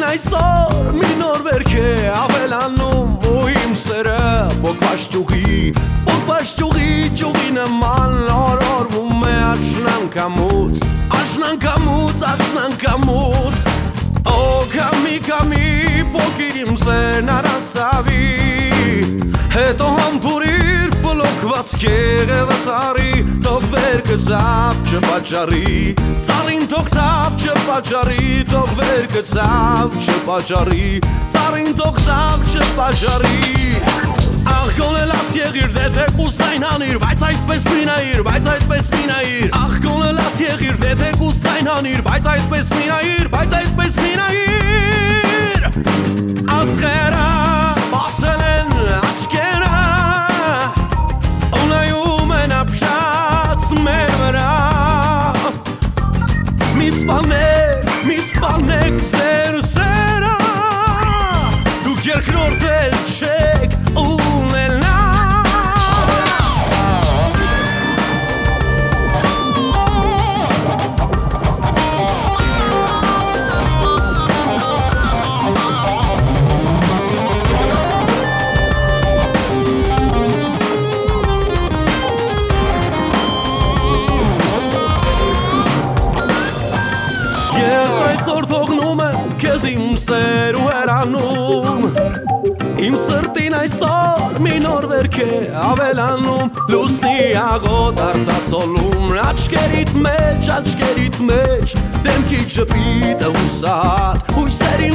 այսօր մի նոր վերք է ավելանում ու իմ սերը բոկված ճյուղի ճյուղի նման օրորվում է աշնանկամուց Օ կամի պոկիր իմ սեն արասավի Հետո համբուրիր բլոկված կեղևը ծարի Թող վեր կծավ չպաճարի Ծարին թող ծավ չպաճարի Թող վեր կծավ չպաճարի Ծարին թող ծավ չպաճարի Ախ կոնելած եղիր դե թե կուսայն հանիր Բայց այդպես մի նայիր Ախ կոնելած եղիր դե թե կուսայն հանիր Բայց այդպես մի նայիր Ասղերը բացել են աչքերը Ունայում են ապշած մեր վրա Մի սպանեք ձեր սերը Դուք երկրորդել չեք ունենա Այսօր թողնում եմ քեզ իմ սեր ու հեռանում Իմ սրտին այսօր մի նոր վերք է ավելանում Լուսնի աղոտ արտացոլում Աչքերիդ մեջ Դեմքի ճպիտը հուսահատ Հույսերին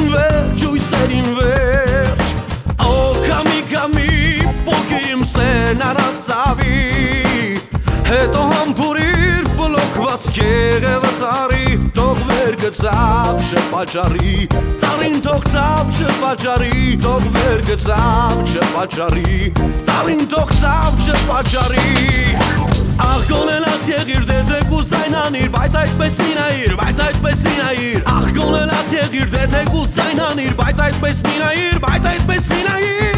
վերջ Օ կամի պոկիր իմ սեն արասավի Հետո համբուրիր բլոկված կեղևը ծարի Թող վեր կծավ չպաճարի Ծարին թող ծավ չպաճարի Թող վեր կծավ չպաճարի Ծարին թող ծավ չպաճարի Ախ կոնելած եղիր դե թե կուսայն հանիր Բայց այդպես մի նայիր Ախ կոնելած եղիր դե թե կուսայն հանիր Բայց այդպես մի նայիր